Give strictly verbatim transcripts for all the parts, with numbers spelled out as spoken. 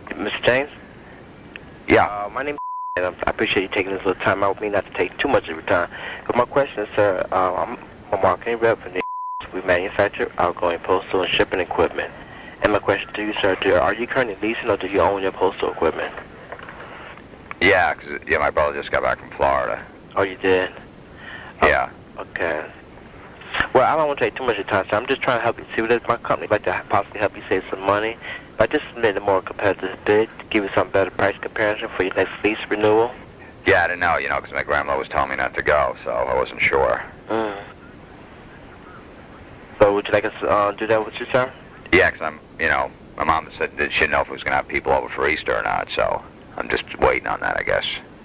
Mister James? Yeah. Uh, my name is and I appreciate you taking this little time out with me, not to take too much of your time. But my question is, sir, uh, I'm a marketing rep for New York. We manufacture outgoing postal and shipping equipment. And my question to you, sir, do, are you currently leasing or do you own your postal equipment? Yeah, 'cause yeah, my brother just got back from Florida. Oh, you did? Yeah. Oh, okay. Well, I don't want to take too much of your time, sir. I'm just trying to help you see what it is. My company would like to possibly help you save some money. I just submitted a more competitive bid to give you some better price comparison for your next lease renewal. Yeah, I didn't know, you know, 'cause my grandma was telling me not to go, so I wasn't sure. Mm. So would you like us to uh, do that with you, sir? Yeah, 'cause I'm, you know, my mom said that she didn't know if we was going to have people over for Easter or not, so I'm just waiting on that, I guess.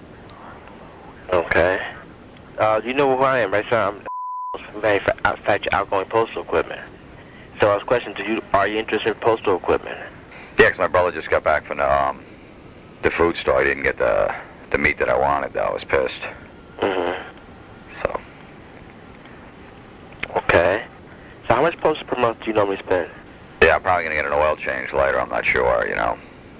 Okay. Uh, you know who I am, right, sir? I'm manufacture outgoing postal equipment. So I was questioning, do you, are you interested in postal equipment? Yeah, 'cause my brother just got back from the, um, the food store. He didn't get the, the meat that I wanted, though. I was pissed. Mm-hmm. So. Okay. So how much postage per month do you normally spend? Yeah, I'm probably going to get an oil change later. I'm not sure, you know.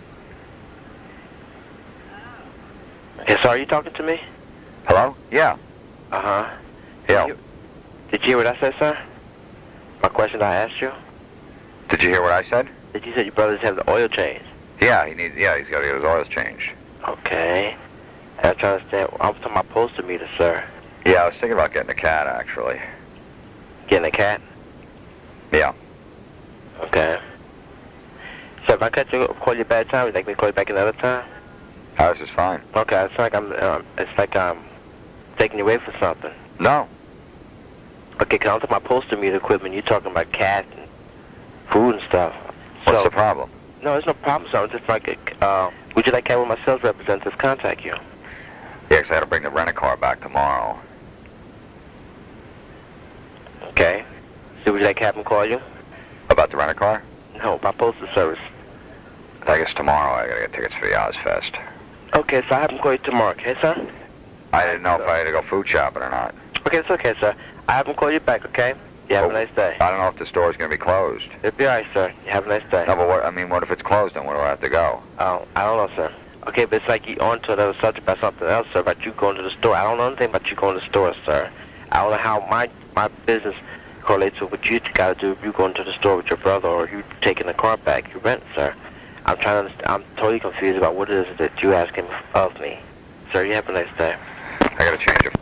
Okay, so are you talking to me? Hello? Yeah. Uh-huh. Yeah. Did you, did you hear what I said, sir? My question I asked you? Did you hear what I said? Did you say your brothers have the oil change? Yeah, he needs. Yeah, he's got to get his oils changed. Okay. I'm trying to understand. I'm talking about postal meter, sir. Yeah, I was thinking about getting a cat, actually. Getting a cat? Yeah. Okay. So if I catch you, call you a bad time, would you like me to call you back another time? Ours is fine. Okay, it's like I'm, um, it's like I'm taking you away for something. No. Okay, cause I'm talking about postal meter equipment. You're talking about cat and food and stuff. What's so, the problem? No, there's no problem, sir. It's just like, uh, would you like to have one of my sales representatives contact you? Yeah, 'cause I had to bring the rent-a-car back tomorrow. Okay. So would you like to have him call you? About the rent-a-car? No, about postal service. I guess tomorrow I gotta get tickets for the Ozfest. Okay, so I have him call you tomorrow, okay, sir? I didn't know if I had to go food shopping or not. Okay, it's okay, sir. I have him call you back, okay? You have Well, a nice day. I don't know if the store's gonna be closed. It'll be alright, sir. You have a nice day. No, but what, I mean, what if it's closed, then where do I have to go? Oh, I don't know, sir. Okay, but it's like you on to another subject about something else, sir, about you going to the store. I don't know anything about you going to the store, sir. I don't know how my my business correlates with what you got to do if you going to the store with your brother or you taking the car back you rent, sir. I'm trying to understand. I'm totally confused about what it is that you asking of me. Sir, you have a nice day. I gotta change it.